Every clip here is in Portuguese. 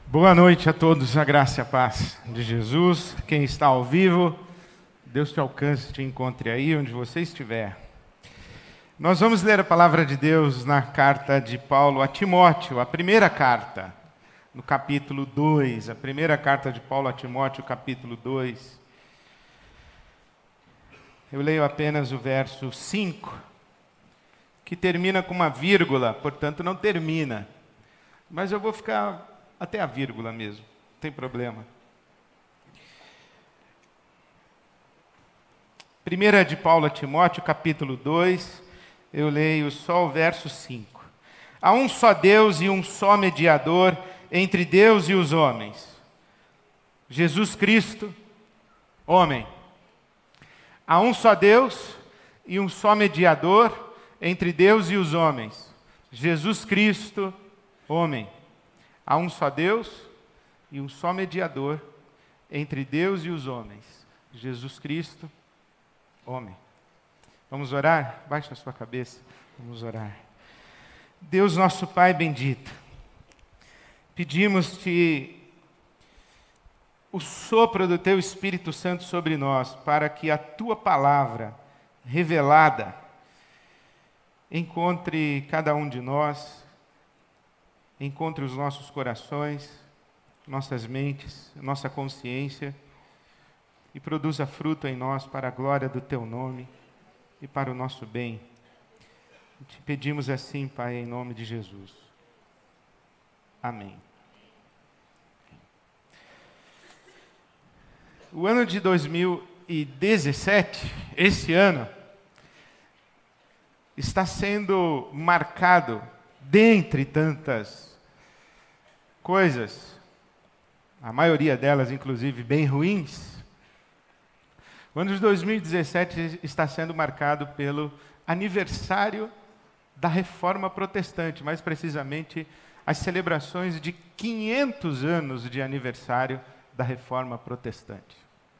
Boa noite a todos, a graça e a paz de Jesus. Quem está ao vivo, Deus te alcance, te encontre aí onde você estiver. Nós vamos ler a palavra de Deus na carta de Paulo a Timóteo, a primeira carta, no capítulo 2. A primeira carta de Paulo a Timóteo, capítulo 2. Eu leio apenas o verso 5, que termina com uma vírgula, portanto não termina. Mas eu vou ficar até a vírgula mesmo, não tem problema. Primeira de Paulo a Timóteo, capítulo 2, eu leio só o verso 5. Há um só Deus e um só mediador entre Deus e os homens, Jesus Cristo, homem. Há um só Deus e um só mediador entre Deus e os homens, Jesus Cristo, homem. Há um só Deus e um só mediador entre Deus e os homens, Jesus Cristo, homem. Vamos orar? Baixa a sua cabeça, vamos orar. Deus nosso Pai bendito, pedimos-te o sopro do Teu Espírito Santo sobre nós, para que a Tua palavra revelada encontre cada um de nós, encontre os nossos corações, nossas mentes, nossa consciência e produza fruto em nós para a glória do Teu nome e para o nosso bem. Te pedimos assim, Pai, em nome de Jesus. Amém. O ano de 2017, esse ano, está sendo marcado, dentre tantas coisas, a maioria delas, inclusive, bem ruins. O ano de 2017 está sendo marcado pelo aniversário da Reforma Protestante, mais precisamente, as celebrações de 500 anos de aniversário da Reforma Protestante.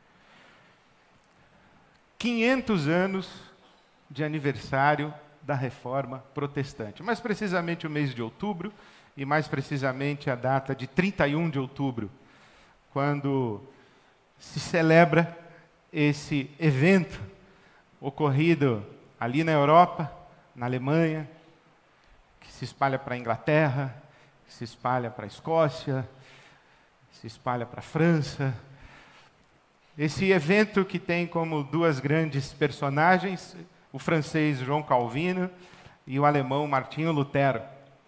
500 anos de aniversário da Reforma Protestante. Mais precisamente o mês de outubro, e mais precisamente a data de 31 de outubro, quando se celebra esse evento ocorrido ali na Europa, na Alemanha, que se espalha para a Inglaterra, que se espalha para a Escócia, se espalha para a França. Esse evento que tem como duas grandes personagens, o francês João Calvino e o alemão Martinho Lutero.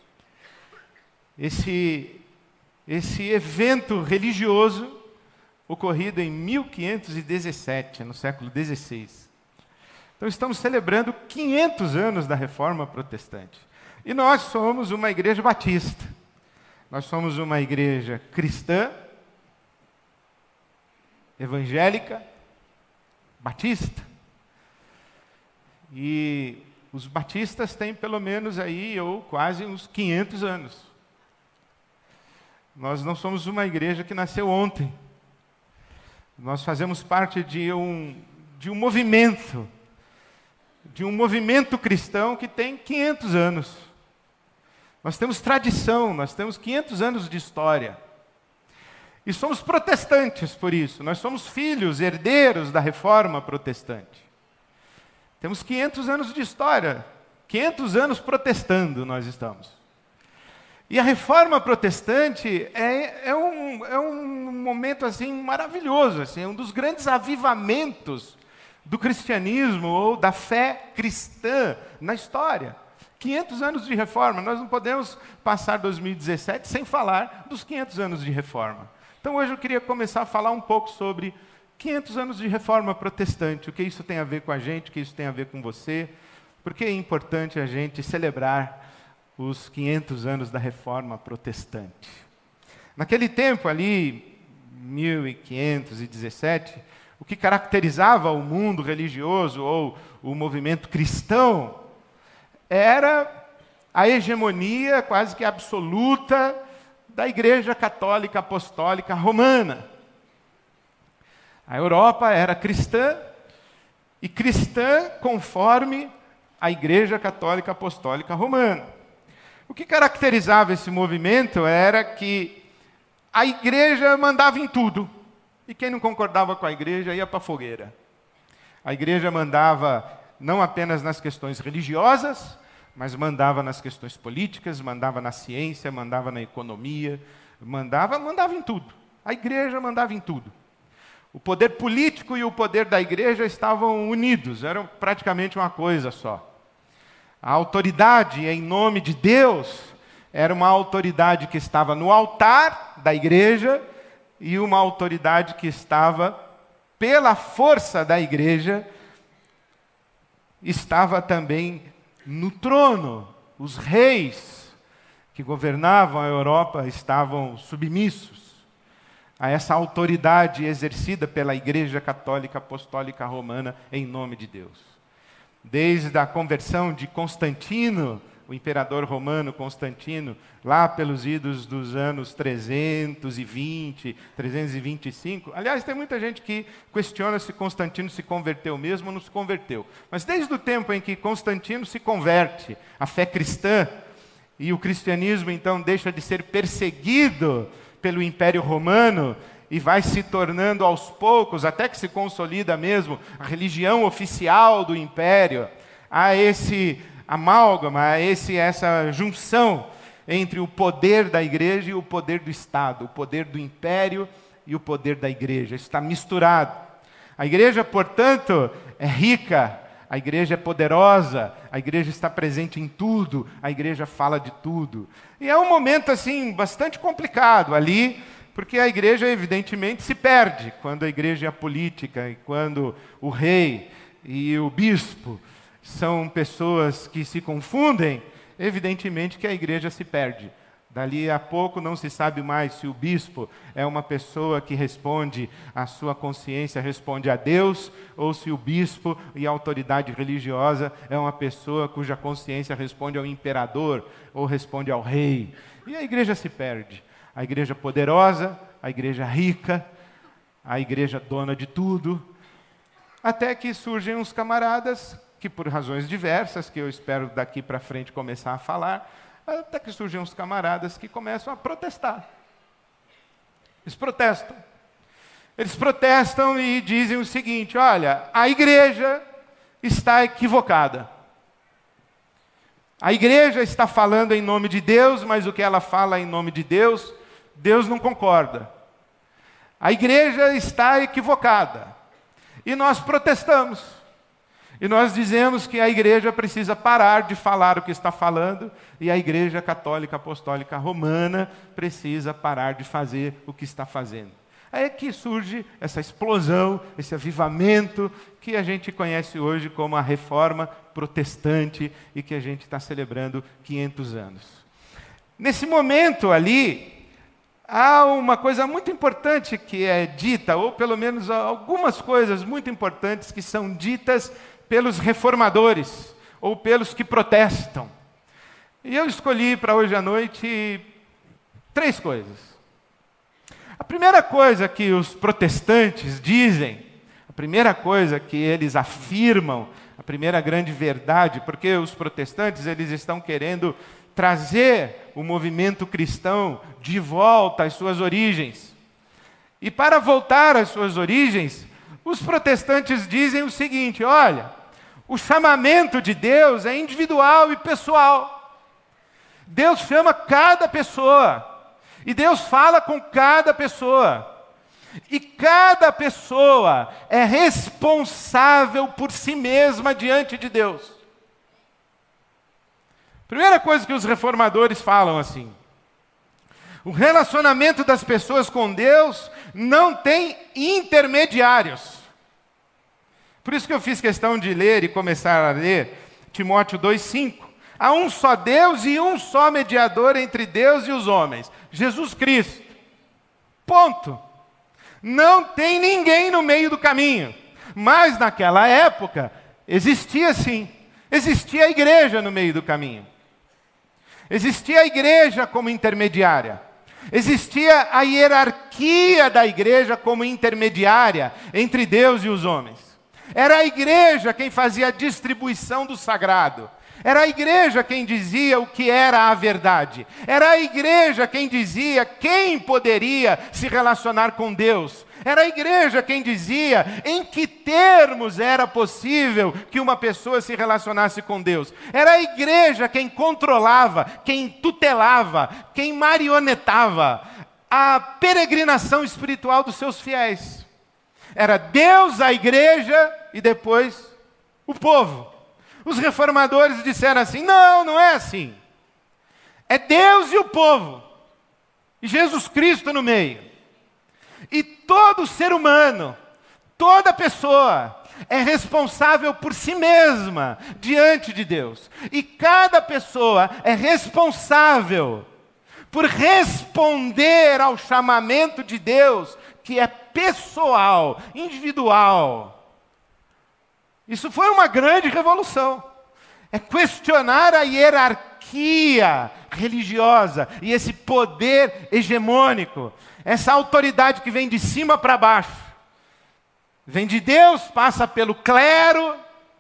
Esse evento religioso ocorrido em 1517, no século XVI. Então estamos celebrando 500 anos da Reforma Protestante. E nós somos uma igreja batista. Nós somos uma igreja cristã, evangélica, batista. E os batistas têm pelo menos aí, ou quase uns 500 anos. Nós não somos uma igreja que nasceu ontem. Nós fazemos parte de um movimento cristão que tem 500 anos. Nós temos tradição, nós temos 500 anos de história. E somos protestantes por isso. Nós somos filhos, herdeiros da Reforma Protestante. Temos 500 anos de história, 500 anos protestando nós estamos. E a Reforma Protestante é um momento assim maravilhoso, assim, um dos grandes avivamentos do cristianismo ou da fé cristã na história. 500 anos de reforma, nós não podemos passar 2017 sem falar dos 500 anos de reforma. Então hoje eu queria começar a falar um pouco sobre 500 anos de reforma protestante, o que isso tem a ver com a gente, o que isso tem a ver com você, porque é importante a gente celebrar os 500 anos da Reforma Protestante. Naquele tempo ali, 1517, o que caracterizava o mundo religioso ou o movimento cristão era a hegemonia quase que absoluta da Igreja Católica Apostólica Romana. A Europa era cristã, e cristã conforme a Igreja Católica Apostólica Romana. O que caracterizava esse movimento era que a igreja mandava em tudo. E quem não concordava com a igreja ia para a fogueira. A igreja mandava não apenas nas questões religiosas, mas mandava nas questões políticas, mandava na ciência, mandava na economia, mandava em tudo. A igreja mandava em tudo. O poder político e o poder da igreja estavam unidos, eram praticamente uma coisa só. A autoridade em nome de Deus era uma autoridade que estava no altar da igreja e uma autoridade que estava, pela força da igreja, estava também no trono. Os reis que governavam a Europa estavam submissos a essa autoridade exercida pela Igreja Católica Apostólica Romana em nome de Deus. Desde a conversão de Constantino, o imperador romano Constantino, lá pelos idos dos anos 320, 325. Aliás, tem muita gente que questiona se Constantino se converteu mesmo ou não se converteu. Mas desde o tempo em que Constantino se converte à fé cristã, e o cristianismo então deixa de ser perseguido pelo Império Romano e vai se tornando aos poucos, até que se consolida mesmo, a religião oficial do Império, há esse amálgama, há essa junção entre o poder da igreja e o poder do Estado, o poder do Império e o poder da igreja. Isso está misturado. A igreja, portanto, é rica, a igreja é poderosa, a igreja está presente em tudo, a igreja fala de tudo. E é um momento, assim, bastante complicado ali, porque a igreja, evidentemente, se perde quando a igreja é política e quando o rei e o bispo são pessoas que se confundem, evidentemente que a igreja se perde. Dali a pouco não se sabe mais se o bispo é uma pessoa que responde à sua consciência, responde a Deus, ou se o bispo e a autoridade religiosa é uma pessoa cuja consciência responde ao imperador ou responde ao rei. E a igreja se perde. A igreja poderosa, a igreja rica, a igreja dona de tudo, até que surgem uns camaradas que, por razões diversas, que eu espero daqui para frente começar a falar, até que surgem uns camaradas que começam a protestar. Eles protestam. Eles protestam e dizem o seguinte: olha, a igreja está equivocada. A igreja está falando em nome de Deus, mas o que ela fala em nome de Deus, Deus não concorda. A igreja está equivocada. E nós protestamos. E nós dizemos que a igreja precisa parar de falar o que está falando, e a Igreja Católica Apostólica Romana precisa parar de fazer o que está fazendo. Aí é que surge essa explosão, esse avivamento, que a gente conhece hoje como a Reforma Protestante, e que a gente está celebrando 500 anos. Nesse momento ali, há uma coisa muito importante que é dita, ou pelo menos algumas coisas muito importantes que são ditas pelos reformadores, ou pelos que protestam. E eu escolhi para hoje à noite 3 coisas. A primeira coisa que os protestantes dizem, a primeira coisa que eles afirmam, a primeira grande verdade, porque os protestantes eles estão querendo trazer o movimento cristão de volta às suas origens. E para voltar às suas origens, os protestantes dizem o seguinte: olha, o chamamento de Deus é individual e pessoal. Deus chama cada pessoa. E Deus fala com cada pessoa. E cada pessoa é responsável por si mesma diante de Deus. Primeira coisa que os reformadores falam assim: o relacionamento das pessoas com Deus não tem intermediários. Por isso que eu fiz questão de ler e começar a ler Timóteo 2,5. Há um só Deus e um só mediador entre Deus e os homens, Jesus Cristo. Ponto. Não tem ninguém no meio do caminho. Mas naquela época, existia sim. Existia a igreja no meio do caminho. Existia a igreja como intermediária. Existia a hierarquia da igreja como intermediária entre Deus e os homens. Era a igreja quem fazia a distribuição do sagrado. Era a igreja quem dizia o que era a verdade. Era a igreja quem dizia quem poderia se relacionar com Deus. Era a igreja quem dizia em que termos era possível que uma pessoa se relacionasse com Deus. Era a igreja quem controlava, quem tutelava, quem marionetava a peregrinação espiritual dos seus fiéis. Era Deus, a igreja e depois o povo. Os reformadores disseram assim: não, não é assim. É Deus e o povo. E Jesus Cristo no meio. E todo ser humano, toda pessoa, é responsável por si mesma diante de Deus. E cada pessoa é responsável por responder ao chamamento de Deus, que é pessoal, individual. Isso foi uma grande revolução. É questionar a hierarquia religiosa e esse poder hegemônico, essa autoridade que vem de cima para baixo. Vem de Deus, passa pelo clero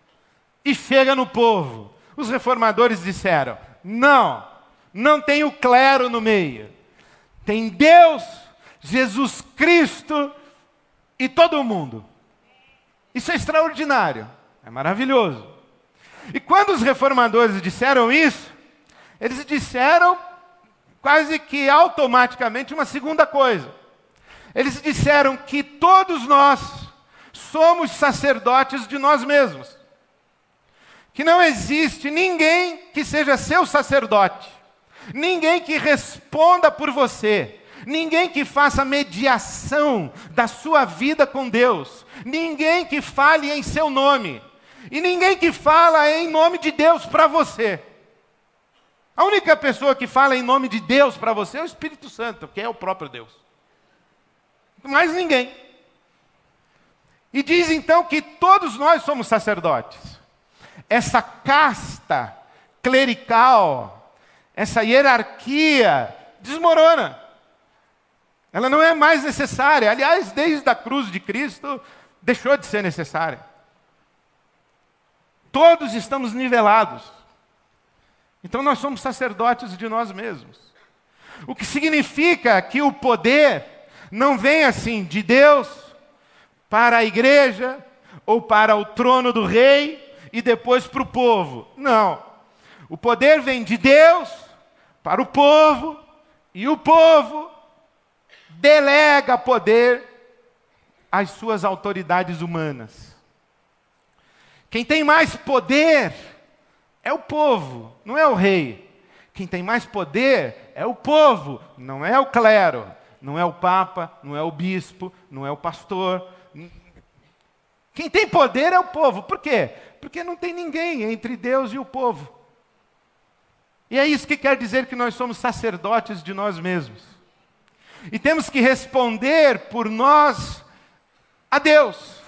e chega no povo. Os reformadores disseram: não, não tem o clero no meio. Tem Deus, Jesus Cristo e todo mundo. Isso é extraordinário, é maravilhoso. E quando os reformadores disseram isso, eles disseram quase que automaticamente uma segunda coisa. Eles disseram que todos nós somos sacerdotes de nós mesmos. Que não existe ninguém que seja seu sacerdote. Ninguém que responda por você. Ninguém que faça mediação da sua vida com Deus. Ninguém que fale em seu nome. E ninguém que fala em nome de Deus para você. A única pessoa que fala em nome de Deus para você é o Espírito Santo, que é o próprio Deus. Mais ninguém. E diz então que todos nós somos sacerdotes. Essa casta clerical, essa hierarquia desmorona. Ela não é mais necessária. Aliás, desde a cruz de Cristo, deixou de ser necessária. Todos estamos nivelados. Então nós somos sacerdotes de nós mesmos. O que significa que o poder não vem assim de Deus para a igreja ou para o trono do rei e depois para o povo. Não. O poder vem de Deus para o povo e o povo delega poder às suas autoridades humanas. Quem tem mais poder é o povo, não é o rei. Quem tem mais poder é o povo, não é o clero, não é o papa, não é o bispo, não é o pastor. Quem tem poder é o povo. Por quê? Porque não tem ninguém entre Deus e o povo. E é isso que quer dizer que nós somos sacerdotes de nós mesmos. E temos que responder por nós a Deus.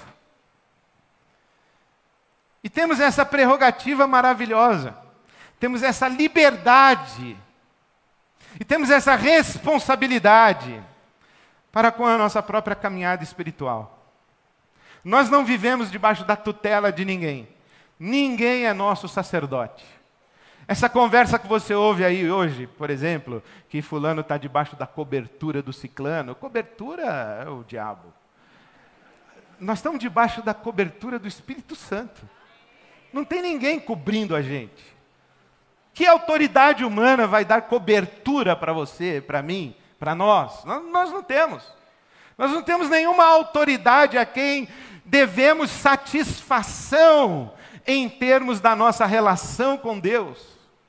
E temos essa prerrogativa maravilhosa. Temos essa liberdade. E temos essa responsabilidade para com a nossa própria caminhada espiritual. Nós não vivemos debaixo da tutela de ninguém. Ninguém é nosso sacerdote. Essa conversa que você ouve aí hoje, por exemplo, que fulano está debaixo da cobertura do ciclano. Cobertura é o diabo. Nós estamos debaixo da cobertura do Espírito Santo. Não tem ninguém cobrindo a gente. Que autoridade humana vai dar cobertura para você, para mim, para nós? Nós não temos. Nós não temos nenhuma autoridade a quem devemos satisfação em termos da nossa relação com Deus.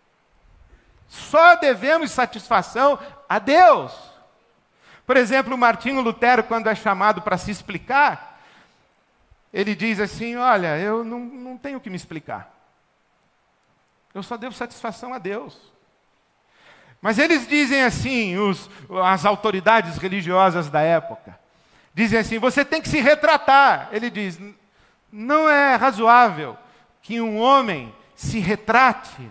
Só devemos satisfação a Deus. Por exemplo, Martinho Lutero, quando é chamado para se explicar, ele diz assim: olha, eu não tenho que me explicar. Eu só devo satisfação a Deus. Mas eles dizem assim, as autoridades religiosas da época, dizem assim: você tem que se retratar. Ele diz: não é razoável que um homem se retrate,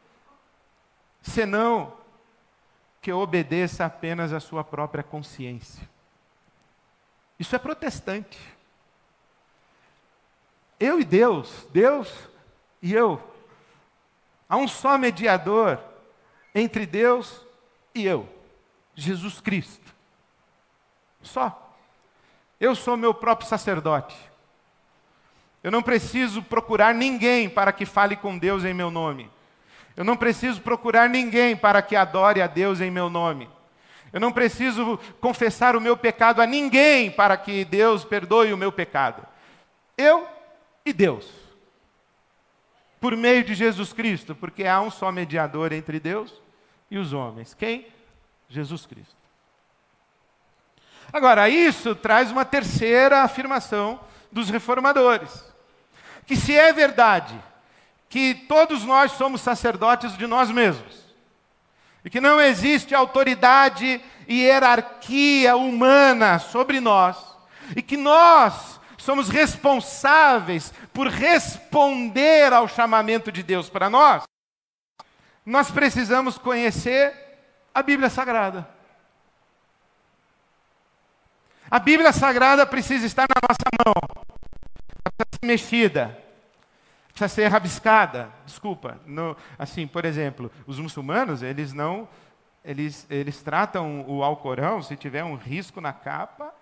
senão que obedeça apenas à sua própria consciência. Isso é protestante. Eu e Deus, Deus e eu. Há um só mediador entre Deus e eu, Jesus Cristo. Só. Eu sou meu próprio sacerdote. Eu não preciso procurar ninguém para que fale com Deus em meu nome. Eu não preciso procurar ninguém para que adore a Deus em meu nome. Eu não preciso confessar o meu pecado a ninguém para que Deus perdoe o meu pecado. Eu e Deus. Por meio de Jesus Cristo, porque há um só mediador entre Deus e os homens. Quem? Jesus Cristo. Agora, isso traz uma terceira afirmação dos reformadores. Que se é verdade que todos nós somos sacerdotes de nós mesmos, e que não existe autoridade e hierarquia humana sobre nós, e que nós somos responsáveis por responder ao chamamento de Deus para nós, nós precisamos conhecer a Bíblia Sagrada. A Bíblia Sagrada precisa estar na nossa mão, precisa ser mexida, precisa ser rabiscada. Desculpa, assim, por exemplo, os muçulmanos, eles tratam o Alcorão, se tiver um risco na capa.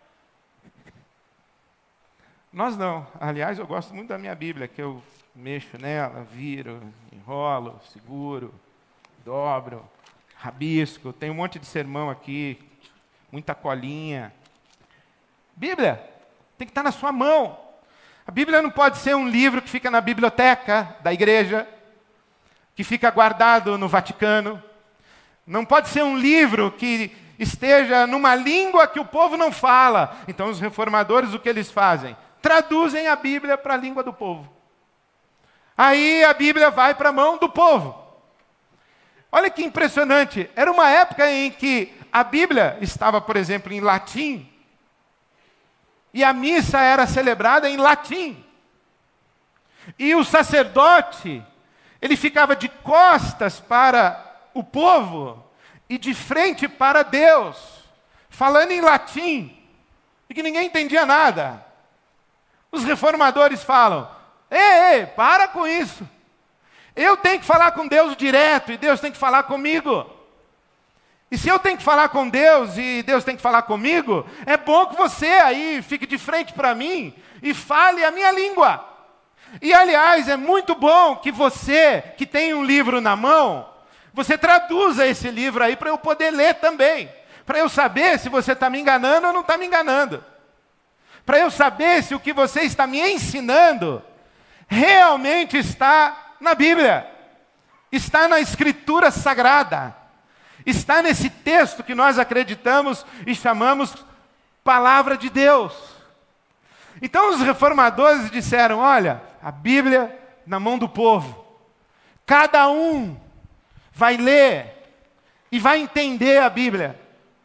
Nós não. Aliás, eu gosto muito da minha Bíblia, que eu mexo nela, viro, enrolo, seguro, dobro, rabisco. Tem um monte de sermão aqui, muita colinha. Bíblia tem que estar na sua mão. A Bíblia não pode ser um livro que fica na biblioteca da igreja, que fica guardado no Vaticano. Não pode ser um livro que esteja numa língua que o povo não fala. Então os reformadores, o que eles fazem? Traduzem a Bíblia para a língua do povo. Aí a Bíblia vai para a mão do povo. Olha que impressionante. Era uma época em que a Bíblia estava, por exemplo, em latim. E a missa era celebrada em latim. E o sacerdote, ele ficava de costas para o povo e de frente para Deus, falando em latim, e que ninguém entendia nada. Os reformadores falam: ei, para com isso. Eu tenho que falar com Deus direto e Deus tem que falar comigo. E se eu tenho que falar com Deus e Deus tem que falar comigo, é bom que você aí fique de frente para mim e fale a minha língua. E aliás, é muito bom que você, que tem um livro na mão, você traduza esse livro aí para eu poder ler também. Para eu saber se você está me enganando ou não está me enganando. Para eu saber se o que você está me ensinando realmente está na Bíblia, está na Escritura Sagrada, está nesse texto que nós acreditamos e chamamos Palavra de Deus. Então os reformadores disseram: olha, a Bíblia na mão do povo, cada um vai ler e vai entender a Bíblia.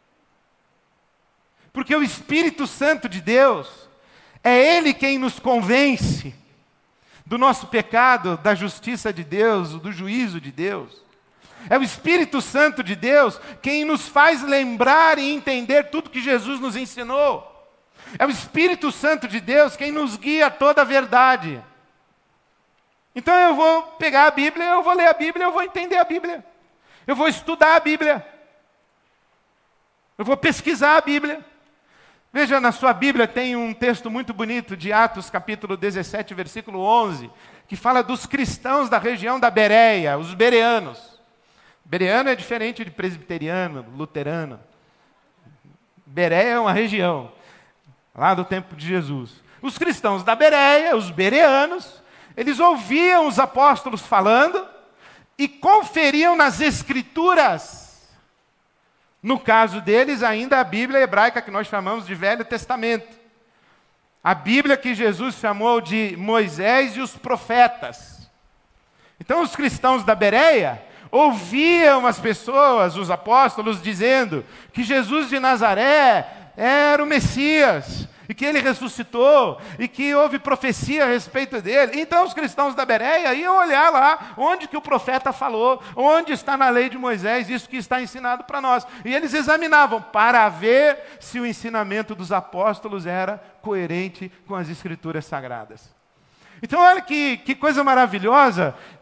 Porque o Espírito Santo de Deus, é Ele quem nos convence do nosso pecado, da justiça de Deus, do juízo de Deus. É o Espírito Santo de Deus quem nos faz lembrar e entender tudo que Jesus nos ensinou. É o Espírito Santo de Deus quem nos guia a toda a verdade. Então eu vou pegar a Bíblia, eu vou ler a Bíblia, eu vou entender a Bíblia. Eu vou estudar a Bíblia. Eu vou pesquisar a Bíblia. Veja, na sua Bíblia tem um texto muito bonito de Atos, capítulo 17, versículo 11, que fala dos cristãos da região da Bereia, os bereanos. Bereano é diferente de presbiteriano, luterano. Bereia é uma região, lá do tempo de Jesus. Os cristãos da Bereia, os bereanos, eles ouviam os apóstolos falando e conferiam nas Escrituras. No caso deles, ainda a Bíblia hebraica que nós chamamos de Velho Testamento. A Bíblia que Jesus chamou de Moisés e os profetas. Então os cristãos da Bereia ouviam as pessoas, os apóstolos, dizendo que Jesus de Nazaré era o Messias, e que ele ressuscitou, e que houve profecia a respeito dele. Então os cristãos da Bereia iam olhar lá, onde que o profeta falou, onde está na lei de Moisés, isso que está ensinado para nós. E eles examinavam para ver se o ensinamento dos apóstolos era coerente com as Escrituras Sagradas. Então olha que coisa maravilhosa,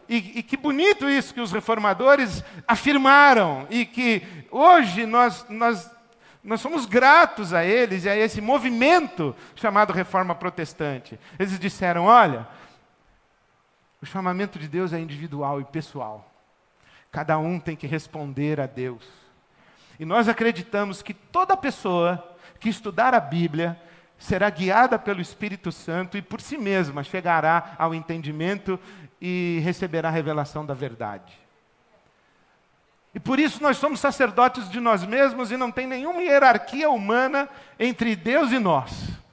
e que bonito isso que os reformadores afirmaram, e que hoje nós somos gratos a eles e a esse movimento chamado Reforma Protestante. Eles disseram, olha, o chamamento de Deus é individual e pessoal. Cada um tem que responder a Deus. E nós acreditamos que toda pessoa que estudar a Bíblia será guiada pelo Espírito Santo e por si mesma chegará ao entendimento e receberá a revelação da verdade. E por isso nós somos sacerdotes de nós mesmos e não tem nenhuma hierarquia humana entre Deus e nós.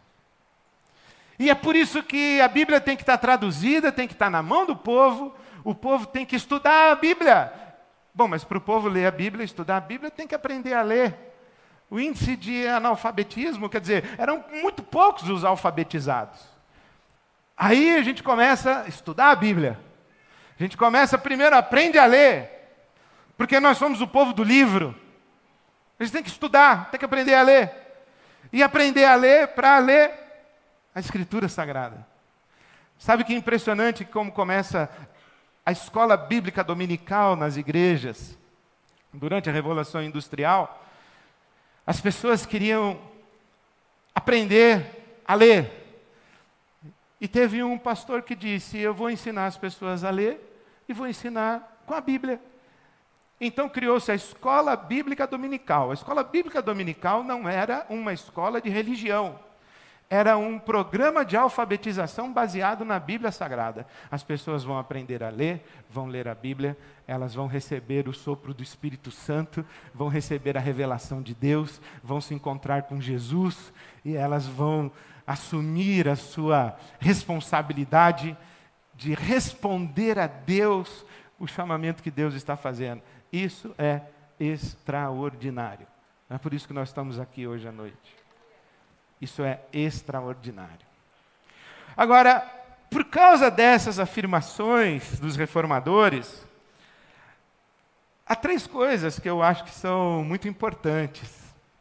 E é por isso que a Bíblia tem que estar traduzida, tem que estar na mão do povo, o povo tem que estudar a Bíblia. Bom, mas para o povo ler a Bíblia, estudar a Bíblia, tem que aprender a ler. O índice de analfabetismo, quer dizer, eram muito poucos os alfabetizados. Aí a gente começa a estudar a Bíblia. A gente começa primeiro, aprende a ler. Porque nós somos o povo do livro. A gente tem que estudar, tem que aprender a ler. E aprender a ler para ler a Escritura Sagrada. Sabe que impressionante como começa a escola bíblica dominical nas igrejas, durante a Revolução Industrial? As pessoas queriam aprender a ler. E teve um pastor que disse, eu vou ensinar as pessoas a ler e vou ensinar com a Bíblia. Então criou-se a Escola Bíblica Dominical. A Escola Bíblica Dominical não era uma escola de religião. Era um programa de alfabetização baseado na Bíblia Sagrada. As pessoas vão aprender a ler, vão ler a Bíblia, elas vão receber o sopro do Espírito Santo, vão receber a revelação de Deus, vão se encontrar com Jesus e elas vão assumir a sua responsabilidade de responder a Deus o chamamento que Deus está fazendo. Isso é extraordinário. É por isso que nós estamos aqui hoje à noite. Isso é extraordinário. Agora, por causa dessas afirmações dos reformadores, há 3 coisas que eu acho que são muito importantes.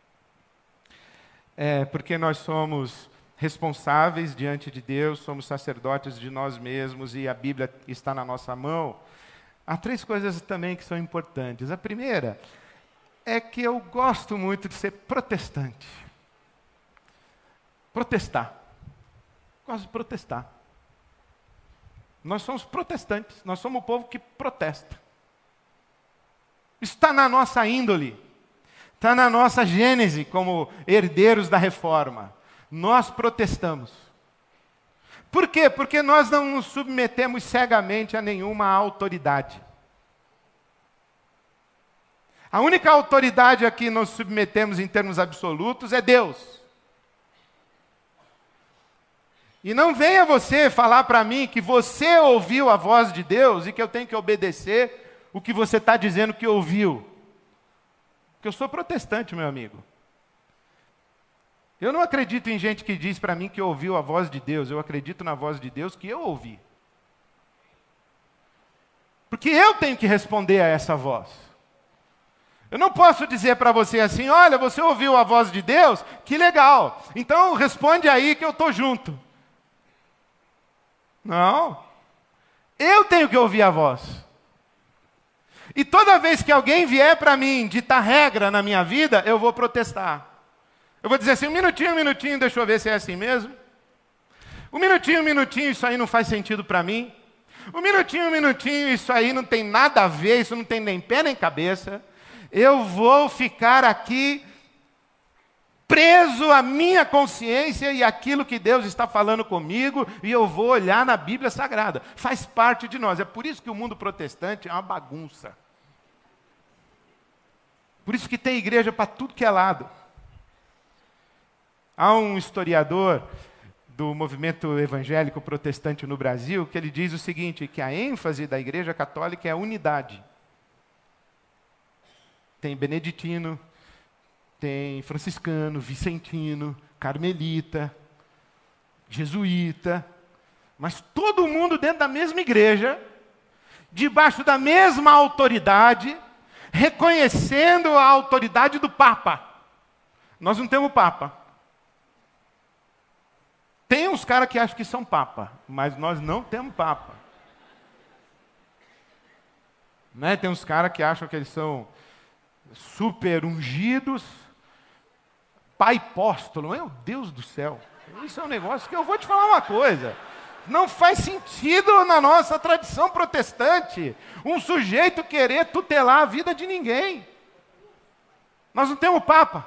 Porque nós somos responsáveis diante de Deus, somos sacerdotes de nós mesmos e a Bíblia está na nossa mão. Há 3 coisas também que são importantes. A primeira é que eu gosto muito de ser protestante. Protestar. Gosto de protestar. Nós somos protestantes, nós somos o povo que protesta. Isso está na nossa índole, está na nossa gênese como herdeiros da reforma. Nós protestamos. Por quê? Porque nós não nos submetemos cegamente a nenhuma autoridade. A única autoridade a que nos submetemos em termos absolutos é Deus. E não venha você falar para mim que você ouviu a voz de Deus e que eu tenho que obedecer o que você está dizendo que ouviu. Porque eu sou protestante, meu amigo. Eu não acredito em gente que diz para mim que ouviu a voz de Deus. Eu acredito na voz de Deus que eu ouvi. Porque eu tenho que responder a essa voz. Eu não posso dizer para você assim, olha, você ouviu a voz de Deus? Que legal. Então responde aí que eu estou junto. Não. Eu tenho que ouvir a voz. E toda vez que alguém vier para mim ditar regra na minha vida, eu vou protestar. Eu vou dizer assim, um minutinho, deixa eu ver se é assim mesmo. Um minutinho, isso aí não faz sentido para mim. Um minutinho, isso aí não tem nada a ver, isso não tem nem pé nem cabeça. Eu vou ficar aqui preso à minha consciência e aquilo que Deus está falando comigo, e eu vou olhar na Bíblia Sagrada. Faz parte de nós. É por isso que o mundo protestante é uma bagunça. Por isso que tem igreja para tudo que é lado. Há um historiador do movimento evangélico protestante no Brasil que ele diz o seguinte, que a ênfase da Igreja Católica é a unidade. Tem beneditino, tem franciscano, vicentino, carmelita, jesuíta, mas todo mundo dentro da mesma igreja, debaixo da mesma autoridade, reconhecendo a autoridade do Papa. Nós não temos Papa. Tem uns caras que acham que são Papa, mas nós não temos Papa. Né? Tem uns caras que acham que eles são super ungidos, pai apóstolo. Meu Deus do céu, isso é um negócio que eu vou te falar uma coisa. Não faz sentido na nossa tradição protestante um sujeito querer tutelar a vida de ninguém. Nós não temos Papa.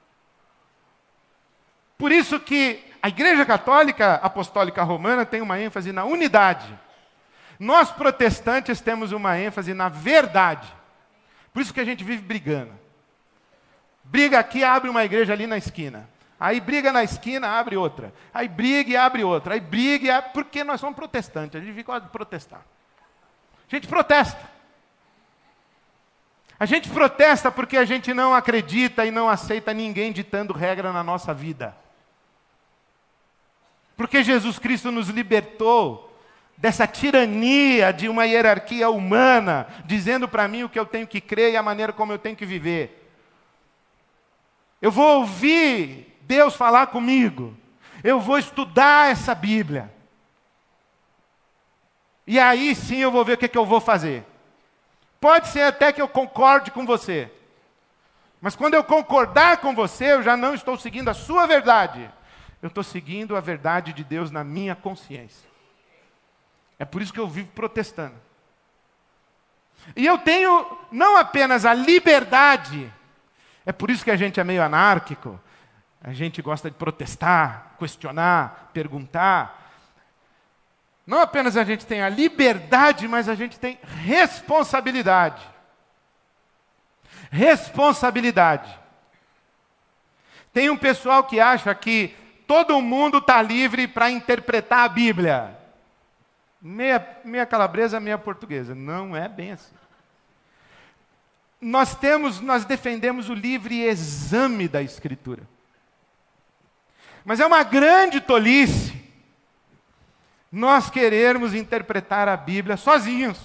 Por isso que a Igreja Católica Apostólica Romana tem uma ênfase na unidade. Nós protestantes temos uma ênfase na verdade. Por isso que a gente vive brigando. Briga aqui, abre uma igreja ali na esquina. Aí briga na esquina, abre outra. Aí briga e abre outra. Aí briga e abre... Porque nós somos protestantes, a gente gosta de protestar. A gente protesta. A gente protesta porque a gente não acredita e não aceita ninguém ditando regra na nossa vida. Porque Jesus Cristo nos libertou dessa tirania de uma hierarquia humana, dizendo para mim o que eu tenho que crer e a maneira como eu tenho que viver. Eu vou ouvir Deus falar comigo. Eu vou estudar essa Bíblia. E aí sim eu vou ver o que eu vou fazer. Pode ser até que eu concorde com você. Mas quando eu concordar com você, eu já não estou seguindo a sua verdade. Eu estou seguindo a verdade de Deus na minha consciência. É por isso que eu vivo protestando. E eu tenho não apenas a liberdade, é por isso que a gente é meio anárquico, a gente gosta de protestar, questionar, perguntar. Não apenas a gente tem a liberdade, mas a gente tem responsabilidade. Responsabilidade. Tem um pessoal que acha que todo mundo está livre para interpretar a Bíblia. Meia calabresa, meia portuguesa. Não é bem assim. Nós defendemos o livre exame da Escritura. Mas é uma grande tolice nós querermos interpretar a Bíblia sozinhos.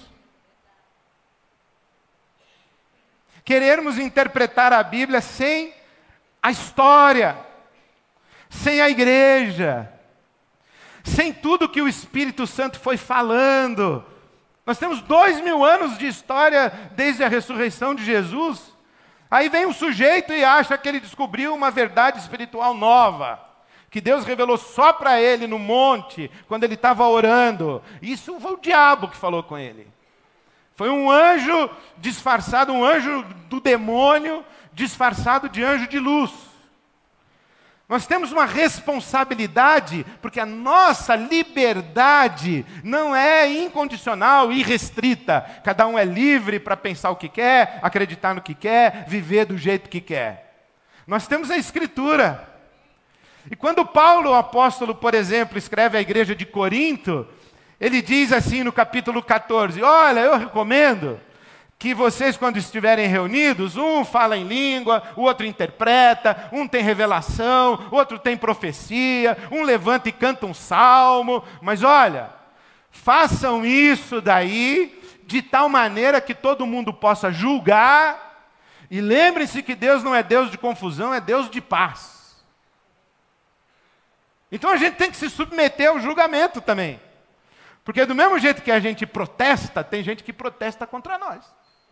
Querermos interpretar a Bíblia sem a história, sem a igreja, sem tudo que o Espírito Santo foi falando. Nós temos 2000 anos de história desde a ressurreição de Jesus. Aí vem um sujeito e acha que ele descobriu uma verdade espiritual nova, que Deus revelou só para ele no monte, quando ele estava orando. Isso foi o diabo que falou com ele. Foi um anjo disfarçado, um anjo do demônio, disfarçado de anjo de luz. Nós temos uma responsabilidade, porque a nossa liberdade não é incondicional, irrestrita. Cada um é livre para pensar o que quer, acreditar no que quer, viver do jeito que quer. Nós temos a Escritura. E quando Paulo, o apóstolo, por exemplo, escreve à igreja de Corinto, ele diz assim no capítulo 14, olha, eu recomendo que vocês, quando estiverem reunidos, um fala em língua, o outro interpreta, um tem revelação, outro tem profecia, um levanta e canta um salmo, mas olha, façam isso daí de tal maneira que todo mundo possa julgar, e lembrem-se que Deus não é Deus de confusão, é Deus de paz. Então a gente tem que se submeter ao julgamento também. Porque do mesmo jeito que a gente protesta, tem gente que protesta contra nós.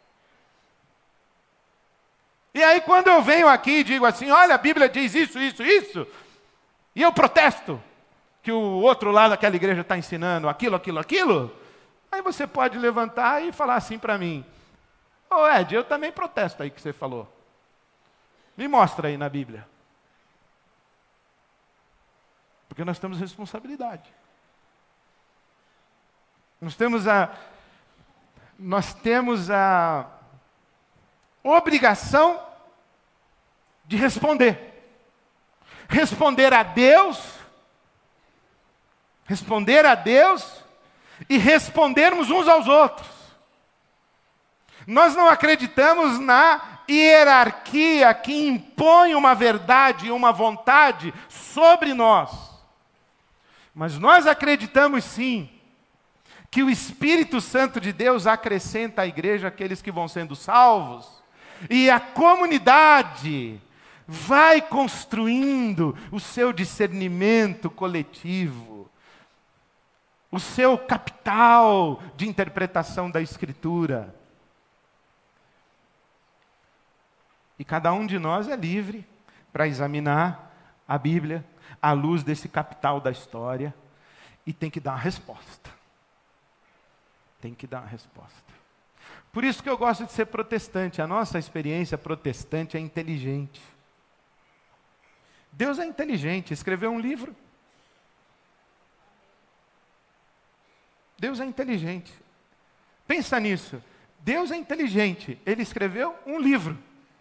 E aí quando eu venho aqui e digo assim, olha, a Bíblia diz isso, isso, isso, e eu protesto que o outro lado daquela igreja está ensinando aquilo, aquilo, aquilo, aí você pode levantar e falar assim para mim, ô Ed, eu também protesto aí que você falou. Me mostra aí na Bíblia. Porque nós temos responsabilidade. Nós temos a obrigação de responder. Responder a Deus e respondermos uns aos outros. Nós não acreditamos na hierarquia que impõe uma verdade e uma vontade sobre nós. Mas nós acreditamos sim que o Espírito Santo de Deus acrescenta à igreja aqueles que vão sendo salvos, e a comunidade vai construindo o seu discernimento coletivo, o seu capital de interpretação da Escritura. E cada um de nós é livre para examinar a Bíblia à luz desse capital da história e tem que dar uma resposta. Tem que dar uma resposta. Por isso que eu gosto de ser protestante. A nossa experiência protestante é inteligente. Deus é inteligente, escreveu um livro. Deus é inteligente. Pensa nisso. Deus é inteligente. Ele escreveu um livro.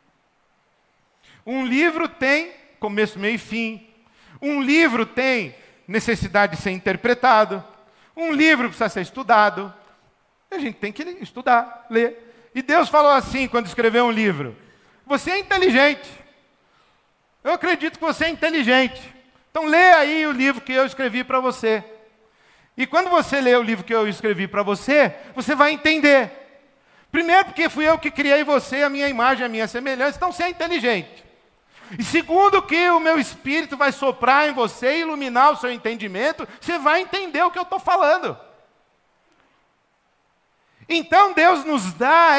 Um livro tem começo, meio e fim. Um livro tem necessidade de ser interpretado. Um livro precisa ser estudado. A gente tem que estudar, ler. E Deus falou assim quando escreveu um livro: você é inteligente. Eu acredito que você é inteligente. Então lê aí o livro que eu escrevi para você. E quando você lê o livro que eu escrevi para você, você vai entender. Primeiro, porque fui eu que criei você, a minha imagem, a minha semelhança, então você é inteligente. E segundo, que o meu Espírito vai soprar em você e iluminar o seu entendimento, você vai entender o que eu estou falando. Então Deus nos dá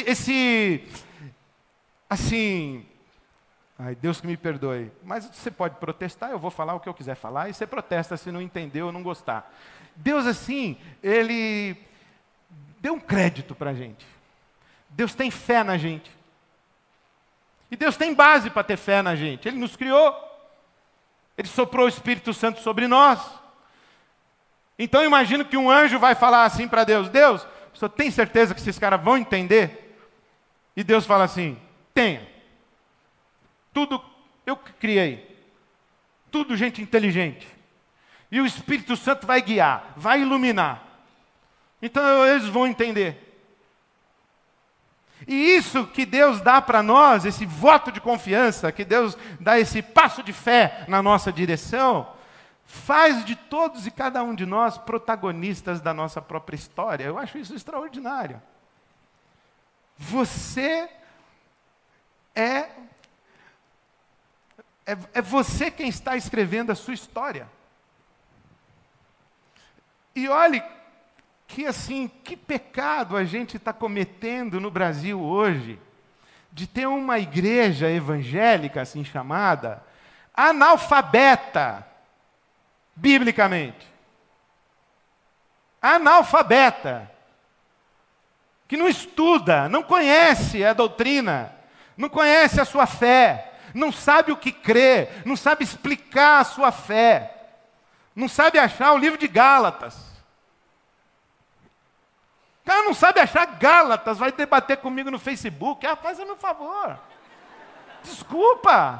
assim, ai, Deus que me perdoe, mas você pode protestar, eu vou falar o que eu quiser falar, e você protesta se não entender ou não gostar. Deus assim, Ele deu um crédito para a gente. Deus tem fé na gente. E Deus tem base para ter fé na gente. Ele nos criou. Ele soprou o Espírito Santo sobre nós. Então eu imagino que um anjo vai falar assim para Deus: Deus, o senhor tem certeza que esses caras vão entender? E Deus fala assim: tenha. Tudo eu que criei. Tudo gente inteligente. E o Espírito Santo vai guiar, vai iluminar. Então eles vão entender. E isso que Deus dá para nós, esse voto de confiança, que Deus dá esse passo de fé na nossa direção, faz de todos e cada um de nós protagonistas da nossa própria história. Eu acho isso extraordinário. Você é você quem está escrevendo a sua história. E olhe que assim, que pecado a gente está cometendo no Brasil hoje, de ter uma igreja evangélica, assim chamada, analfabeta, biblicamente. Analfabeta. Que não estuda, não conhece a doutrina, não conhece a sua fé, não sabe o que crê, não sabe explicar a sua fé, não sabe achar o livro de Gálatas. O cara não sabe achar Gálatas, vai debater comigo no Facebook. Faz-me um favor. Desculpa.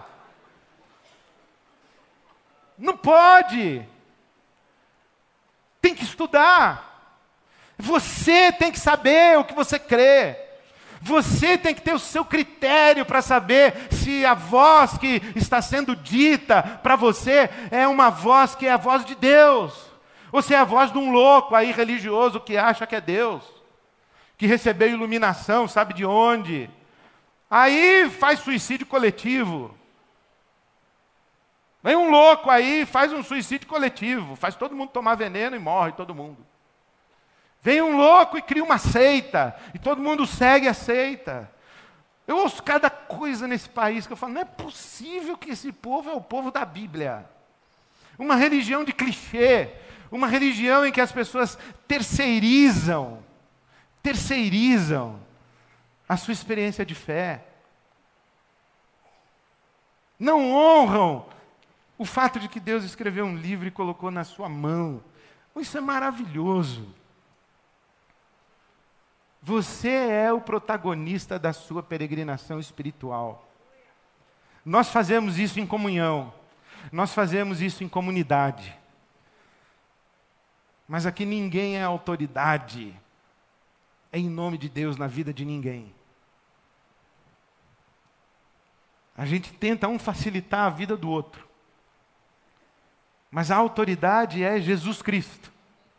Não pode. Tem que estudar. Você tem que saber o que você crê. Você tem que ter o seu critério para saber se a voz que está sendo dita para você é uma voz que é a voz de Deus. Ou se é a voz de um louco aí religioso que acha que é Deus. Que recebeu iluminação, sabe de onde. Aí faz suicídio coletivo. Vem um louco aí, faz um suicídio coletivo. Faz todo mundo tomar veneno e morre todo mundo. Vem um louco e cria uma seita. E todo mundo segue a seita. Eu ouço cada coisa nesse país que eu falo, não é possível que esse povo é o povo da Bíblia. Uma religião de clichê. Uma religião em que as pessoas terceirizam a sua experiência de fé. Não honram o fato de que Deus escreveu um livro e colocou na sua mão. Isso é maravilhoso. Você é o protagonista da sua peregrinação espiritual. Nós fazemos isso em comunhão. Nós fazemos isso em comunidade. Mas aqui ninguém é autoridade. É em nome de Deus na vida de ninguém. A gente tenta um facilitar a vida do outro. Mas a autoridade é Jesus Cristo.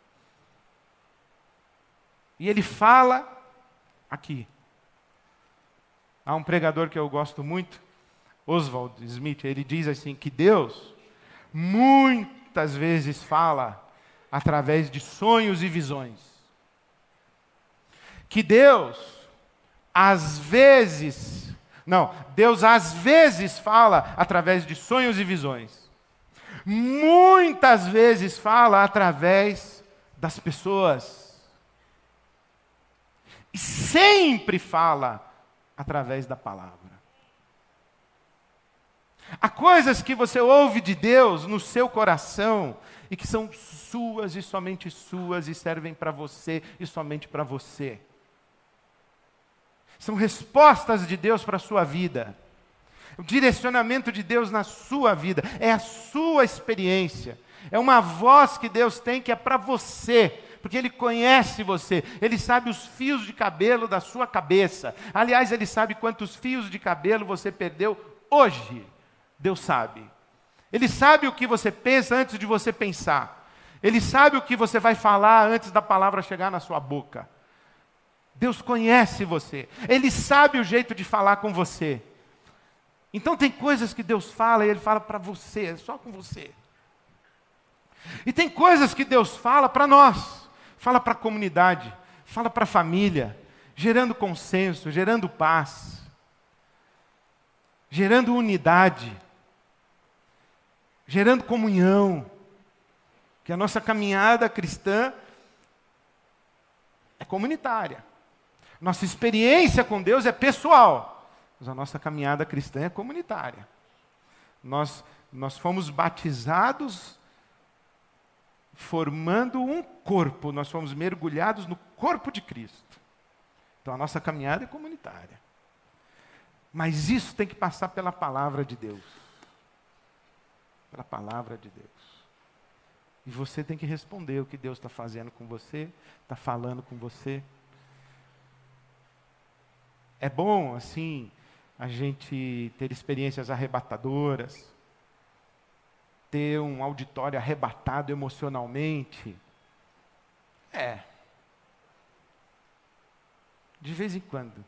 E Ele fala aqui. Há um pregador que eu gosto muito, Oswald Smith, ele diz assim, que Deus muitas vezes fala através de sonhos e visões. Que Deus, às vezes, Não, Deus às vezes fala através de sonhos e visões. Muitas vezes fala através das pessoas. E sempre fala através da palavra. Há coisas que você ouve de Deus no seu coração e que são suas e somente suas e servem para você e somente para você. São respostas de Deus para a sua vida. O direcionamento de Deus na sua vida. É a sua experiência. É uma voz que Deus tem que é para você. Porque Ele conhece você. Ele sabe os fios de cabelo da sua cabeça. Aliás, Ele sabe quantos fios de cabelo você perdeu hoje. Deus sabe. Ele sabe o que você pensa antes de você pensar. Ele sabe o que você vai falar antes da palavra chegar na sua boca. Deus conhece você. Ele sabe o jeito de falar com você. Então tem coisas que Deus fala e Ele fala para você, só com você. E tem coisas que Deus fala para nós. Fala para a comunidade, fala para a família, gerando consenso, gerando paz, gerando unidade, gerando comunhão. Que a nossa caminhada cristã é comunitária. Nossa experiência com Deus é pessoal, mas a nossa caminhada cristã é comunitária. Nós fomos batizados formando um corpo, nós fomos mergulhados no corpo de Cristo. Então a nossa caminhada é comunitária. Mas isso tem que passar pela palavra de Deus. Pela palavra de Deus. E você tem que responder o que Deus está fazendo com você, está falando com você. É bom, assim, a gente ter experiências arrebatadoras, ter um auditório arrebatado emocionalmente. De vez em quando.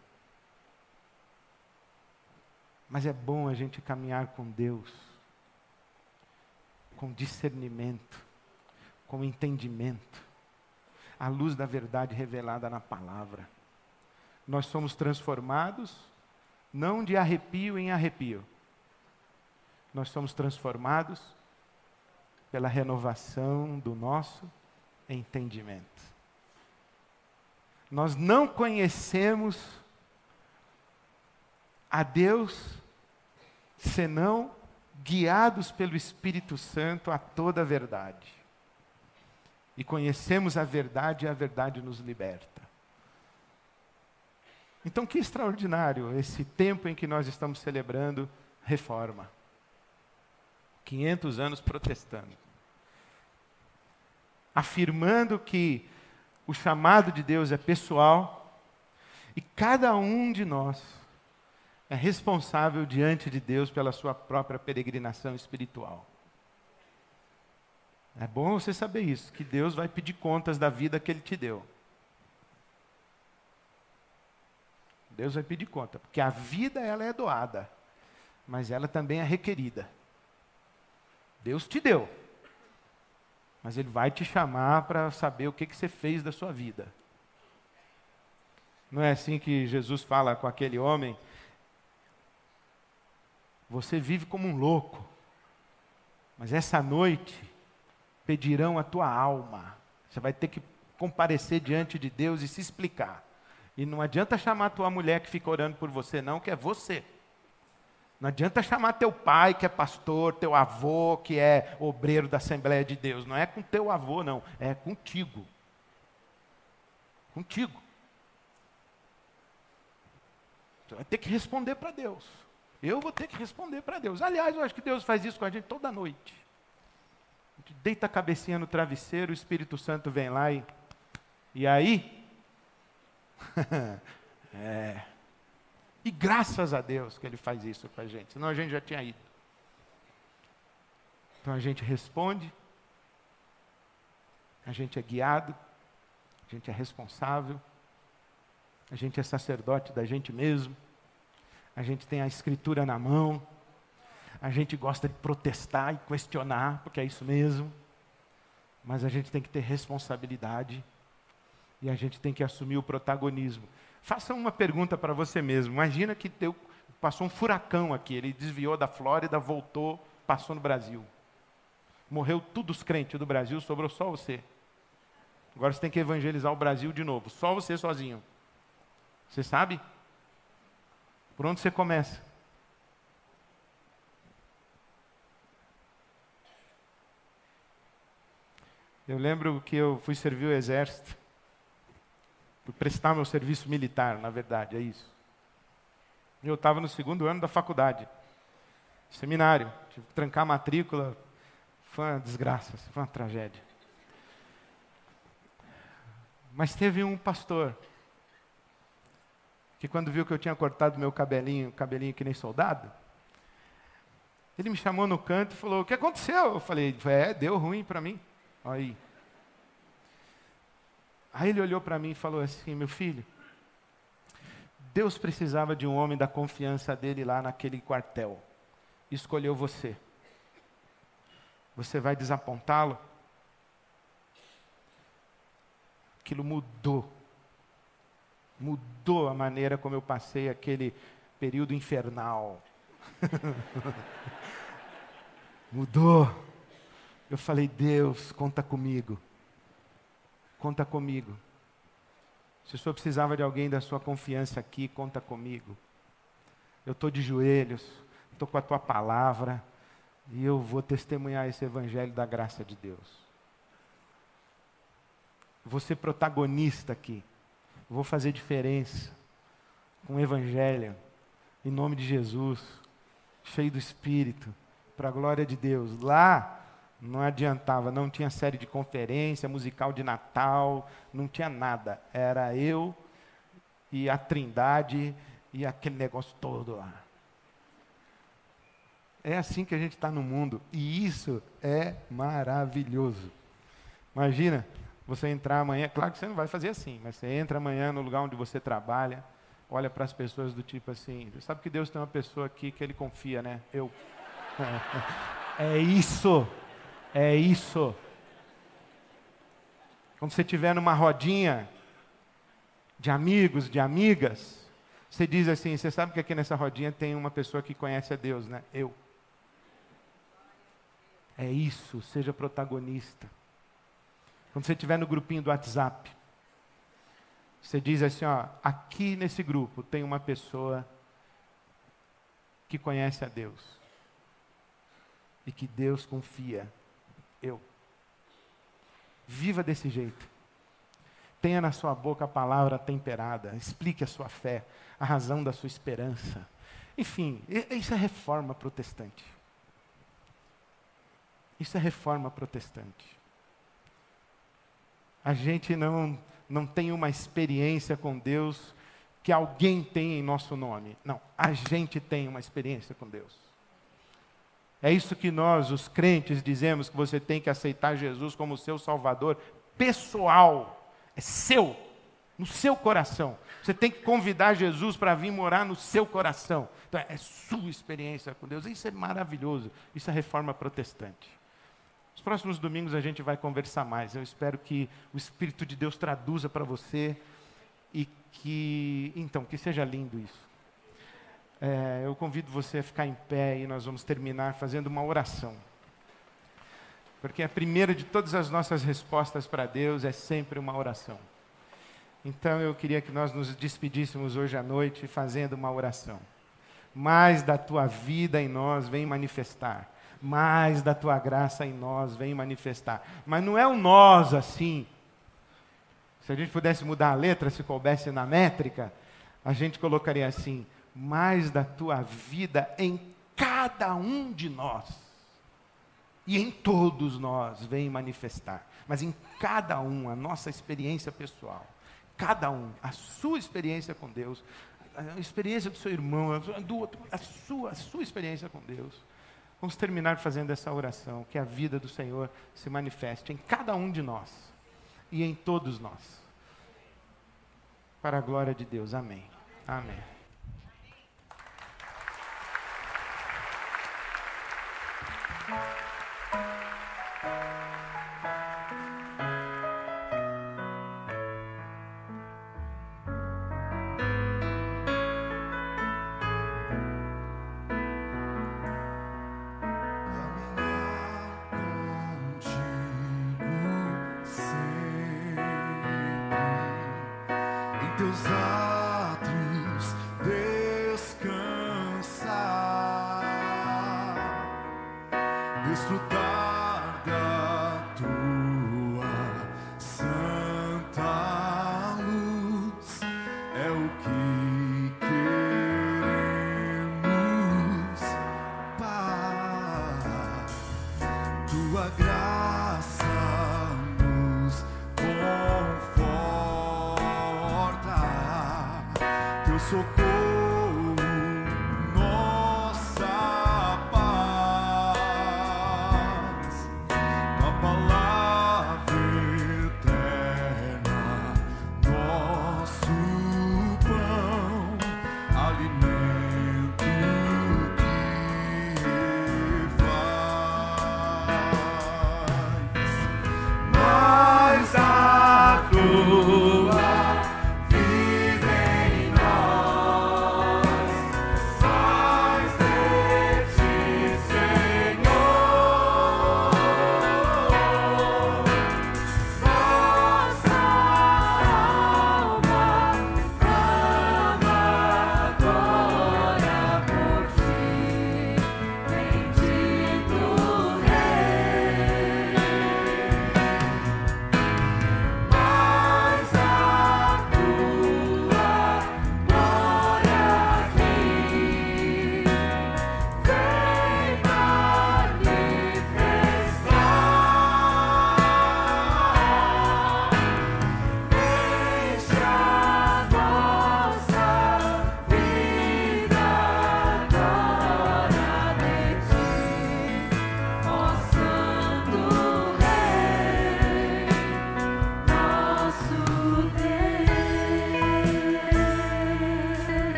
Mas é bom a gente caminhar com Deus, com discernimento, com entendimento, à luz da verdade revelada na palavra. Nós somos transformados, não de arrepio em arrepio. Nós somos transformados pela renovação do nosso entendimento. Nós não conhecemos a Deus senão guiados pelo Espírito Santo a toda a verdade. E conhecemos a verdade e a verdade nos liberta. Então, que extraordinário esse tempo em que nós estamos celebrando reforma. 500 anos protestando. Afirmando que o chamado de Deus é pessoal e cada um de nós é responsável diante de Deus pela sua própria peregrinação espiritual. É bom você saber isso, que Deus vai pedir contas da vida que Ele te deu. Deus vai pedir conta, porque a vida ela é doada, mas ela também é requerida. Deus te deu, mas Ele vai te chamar para saber o que você fez da sua vida. Não é assim que Jesus fala com aquele homem? Você vive como um louco, mas essa noite pedirão a tua alma. Você vai ter que comparecer diante de Deus e se explicar. E não adianta chamar a tua mulher que fica orando por você, não, que é você. Não adianta chamar teu pai, que é pastor, teu avô, que é obreiro da Assembleia de Deus. Não é com teu avô, não. É contigo. Contigo. Você vai ter que responder para Deus. Eu vou ter que responder para Deus. Aliás, eu acho que Deus faz isso com a gente toda noite. A gente deita a cabecinha no travesseiro, o Espírito Santo vem lá e aí... E graças a Deus que Ele faz isso com a gente, senão a gente já tinha ido. Então a gente responde, a gente é guiado, a gente é responsável, a gente é sacerdote da gente mesmo, a gente tem a Escritura na mão, a gente gosta de protestar e questionar, porque é isso mesmo, mas a gente tem que ter responsabilidade. E a gente tem que assumir o protagonismo. Faça uma pergunta para você mesmo. Imagina que Passou um furacão aqui, ele desviou da Flórida, voltou, passou no Brasil. Morreu todos os crentes do Brasil, sobrou só você. Agora você tem que evangelizar o Brasil de novo, só você sozinho. Você sabe? Por onde você começa? Eu lembro que eu fui servir o exército, fui prestar meu serviço militar, na verdade, é isso. Eu estava no 2º ano da faculdade, seminário, tive que trancar a matrícula, foi uma desgraça, foi uma tragédia. Mas teve um pastor, que quando viu que eu tinha cortado meu cabelinho que nem soldado, ele me chamou no canto e falou, o que aconteceu? Eu falei, deu ruim para mim. Aí ele olhou para mim e falou assim, meu filho, Deus precisava de um homem da confiança dele lá naquele quartel. Escolheu você. Você vai desapontá-lo? Aquilo mudou. Mudou a maneira como eu passei aquele período infernal. Mudou. Eu falei, Deus, conta comigo. Conta comigo. Se o senhor precisava de alguém da sua confiança aqui, conta comigo. Eu estou de joelhos, estou com a tua palavra, e eu vou testemunhar esse evangelho da graça de Deus. Vou ser protagonista aqui. Vou fazer diferença com o evangelho, em nome de Jesus, cheio do Espírito, para a glória de Deus. Lá não adiantava, não tinha série de conferência, musical de Natal, não tinha nada. Era eu e a Trindade e aquele negócio todo lá. É assim que a gente está no mundo, e isso é maravilhoso. Imagina, você entrar amanhã, claro que você não vai fazer assim, mas você entra amanhã no lugar onde você trabalha, olha para as pessoas do tipo assim, sabe que Deus tem uma pessoa aqui que Ele confia, né? Eu. É isso. É isso. Quando você estiver numa rodinha de amigos, de amigas, você diz assim, você sabe que aqui nessa rodinha tem uma pessoa que conhece a Deus, né? Eu. É isso, seja protagonista. Quando você estiver no grupinho do WhatsApp, você diz assim, ó, aqui nesse grupo tem uma pessoa que conhece a Deus. E que Deus confia. Eu. Viva desse jeito. Tenha na sua boca a palavra temperada. Explique a sua fé, a razão da sua esperança. Enfim, isso é reforma protestante. Isso é reforma protestante. A gente não tem uma experiência com Deus que alguém tem em nosso nome. Não, a gente tem uma experiência com Deus. É isso que nós, os crentes, dizemos, que você tem que aceitar Jesus como seu Salvador pessoal. É seu, no seu coração. Você tem que convidar Jesus para vir morar no seu coração. Então, é sua experiência com Deus. Isso é maravilhoso. Isso é reforma protestante. Nos próximos domingos a gente vai conversar mais. Eu espero que o Espírito de Deus traduza para você e que seja lindo isso. Eu convido você a ficar em pé e nós vamos terminar fazendo uma oração. Porque a primeira de todas as nossas respostas para Deus é sempre uma oração. Então eu queria que nós nos despedíssemos hoje à noite fazendo uma oração. Mais da tua vida em nós vem manifestar. Mais da tua graça em nós vem manifestar. Mas não é o nós assim. Se a gente pudesse mudar a letra, se coubesse na métrica, a gente colocaria assim: mais da tua vida em cada um de nós. E em todos nós vem manifestar. Mas em cada um, a nossa experiência pessoal. Cada um, a sua experiência com Deus, a experiência do seu irmão, do outro, a sua experiência com Deus. Vamos terminar fazendo essa oração, que a vida do Senhor se manifeste em cada um de nós e em todos nós. Para a glória de Deus. Amém. Amém. desfrutar da tua santa luz é o que queremos, Pai. Tua graça